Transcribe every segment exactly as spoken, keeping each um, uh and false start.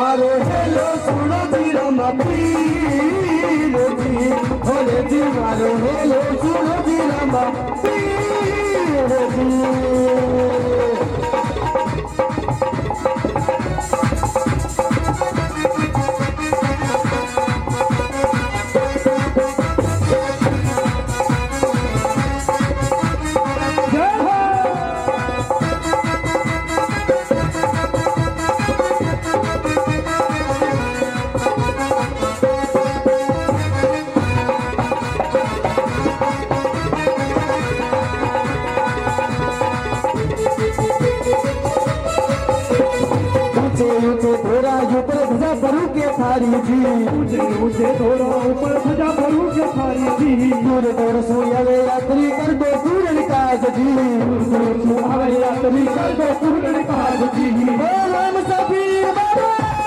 मारो हेलो सुनो जी रमा पीर जी भोले जी मारो हेलो सुनो जी रमा पीर जी थोड़ा ऊपर भजा भरू के थारी जी मुझे मुझे थोड़ा ऊपर भजा भरू के थारी जी दूर दूर सोयावे यात्री कर दो पूर्ण काज जी दूर दूर सोयावे यात्री कर दो पूर्ण काज जी ओ राम सबीर बाबा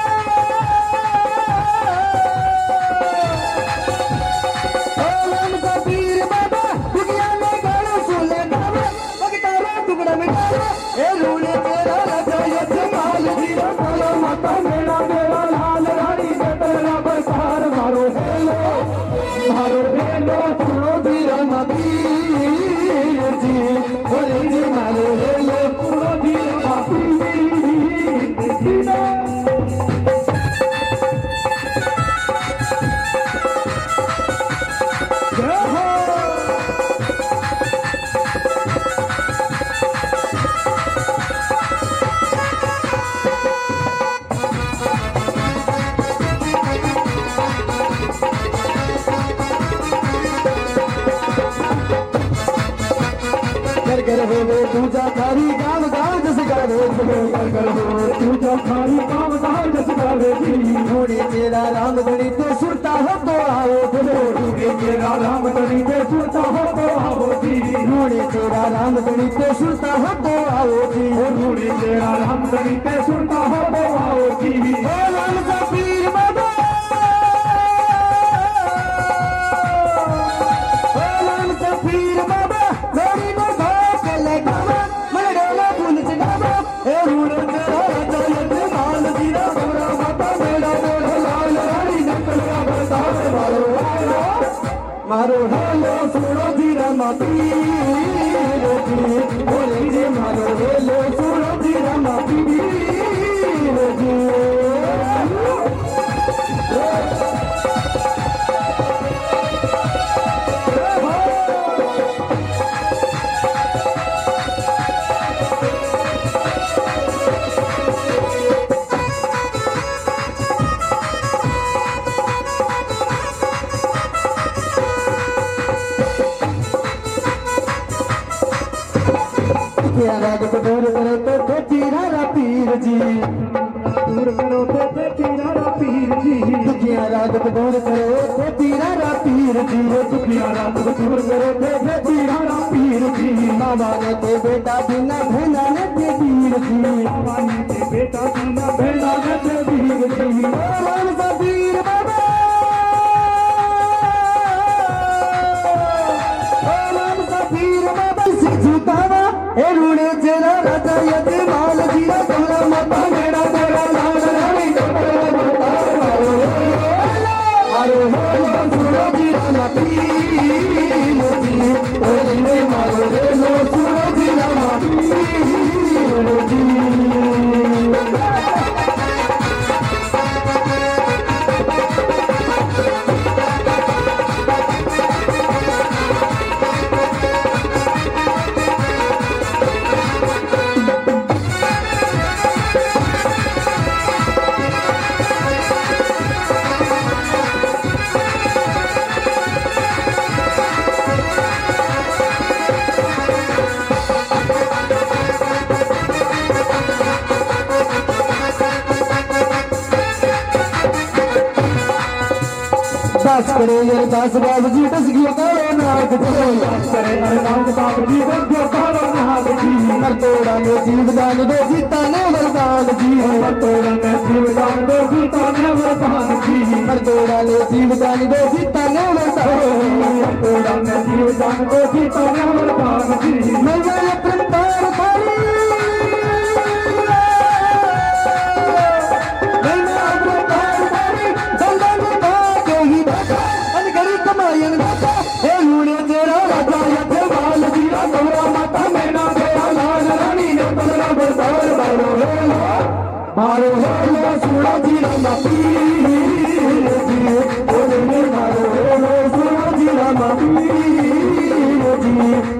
ओ राम सबीर बाबा दुनिया में गालो सुले बाबा भगतारा टुकड़ा में डालो ए रूले तेरा राजा ये जमाल जी माता मेरा मेरा लाल रानी तेरा बसार मारो हेलो मारो हेलो सुनो जी रमा पीर जी भोले जी मारो हेलो सुनो जी रमा पीर जी कर हो पूजा थारी गाँव गाँव जस गावे कर कर हो पूजा थारी गाँव गाँव जस गावे थोड़ी तेरा राम धनी तो सुनता हो तो आओ थोड़ी तेरा राम धनी तो सुनता हो तो आओ थोड़ी तेरा राम धनी तो सुनता हो तो आओ थोड़ी तेरा राम धनी तो सुनता हो तो आओ राम का पीर बाबा राम का पीर बाबा मेरी मारो हेलो सुनो जी रमा पीर जी भोले जी मारो हेलो सुनो जी रमा पीर जी राग को दूर करो तो थे पीरा पीर जी दूर करो तो थे पीरा पीर जी दुखिया राग को दूर करो थे पीरा पीर जी दुखिया राग को दूर करो थे पीरा पीर जी बाबा ने ते बेटा बिना भेना ने ते पीर जी बाबा ने ते बेटा बिना भेना ने ते पीर जी राम का पीर बाबा राम का पीर बाबा से झुकावा ए रूड़े तेरा राजा यद माल जीरा तोरा माता मेरा तेरा लाल रानी मारो हेलो सुनो जीरा ना पीर जी ओरे मारो हेलो सुनो जीरा ना पीर जी दास करे ये दास बाबू जी दस गियो कालो नाग जी दास करे अरे नाग बाबू जी दस गियो कालो नाग जी मरतोड़ा में जीवदान दो सीता ने वरदान जी मरतोड़ा में जीवदान दो सीता ने वरदान जी मरतोड़ा ने जीवदान दो सीता ने वरदान मरतोड़ा में जीवदान दो सीता ने वरदान जी मैं वाले प्रतार थारी मैं शिवाजी रामा पीर जी बोले मारो शिवाजी रामा पीर जी